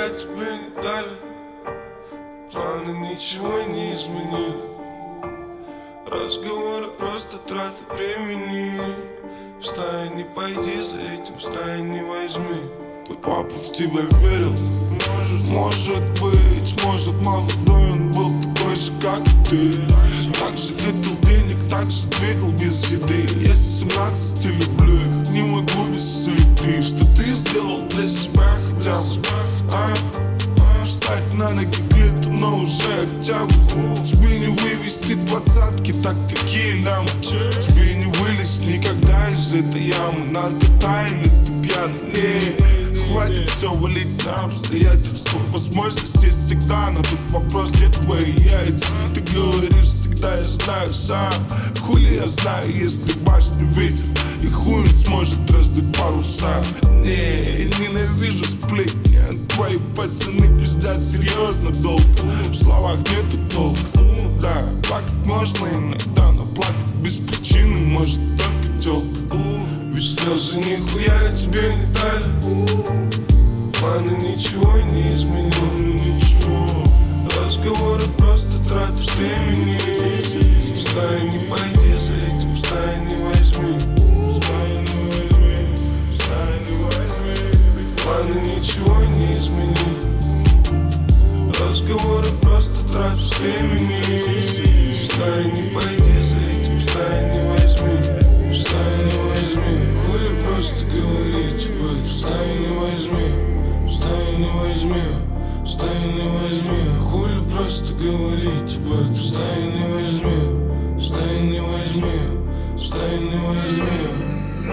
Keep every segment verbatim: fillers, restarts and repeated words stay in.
я тебе не дали. Планы ничего не изменили. Разговоры просто траты времени. Встань, не пойди за этим, встань, не возьми. Твой папа в тебя верил. Может, может быть, может молодой он был такой же, как и ты. Так же хотел денег, так же двигал без еды. Я с семнадцати люблю их, не могу без суеты. Что ты сделал для себя хотя бы, а? Встать на ноги к лету, но уже хотя бы. Тебе не вывести двадцатки, так какие лямы. Тебе не вылезть никогда из этой ямы. Наркота или ты пьяный, не. Хватит все валить на обстоятельства. Возможность есть всегда, но тут вопрос, где твои яйца. Ты говоришь всегда, я знаю сам. Хули я знаю, если башню ветер, и хуй он сможет раздуть паруса. Не, ненавижу сплетни. Твои пацаны пиздят серьезно долго. В словах нету толка. Да, плакать можно иногда, но плакать без причины может только тёлка. Ведь слезы нихуя тебе не дали. Планы ничего не изменили, ничего. Разговоры просто траты времени. Встань, не пойди за этим, встань, не возьми. Встань, не возьми, встань, не возьми. Планы ничего не изменили. Разговоры просто траты времени. Встань, не пойди за этим, встань, не возьми. Встань, не возьми. Хули просто говорить об этом. Встань, не возьми. Встань, не возьми. Встань, не возьми. Хули просто говорить об этом. Встань, не возьми. Встань, не возьми. Встань, не возьми.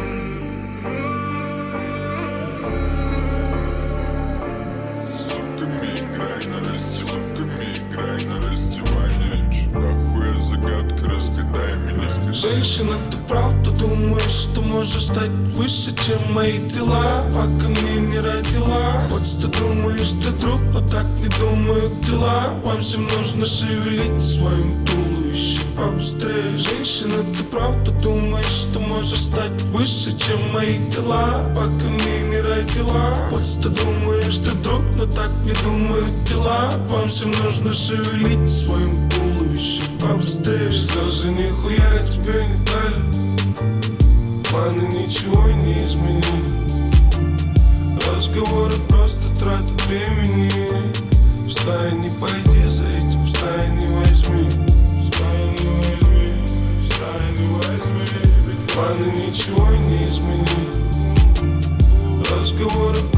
Женщина, ты правда думаешь, что можешь стать выше, чем мои дела, пока мне не родила? Вот что думаешь ты, друг, но так не думают дела. Вам всем нужно шевелить своим туловищем побыстрее. Женщина, ты правда думаешь, что можешь стать выше, чем мои дела, пока мне не родила? Вот что думаешь ты, друг, но так не думают дела. Вам всем нужно шевелить своим туловищем побыстрее. Слезы нихуя тебе не дали. Планы ничего не изменили. Разговоры просто траты времени. Встань, не пойди за этим, встань, не возьми. Встань, не возьми, встань, не возьми. Планы ничего не изменили. Разговоры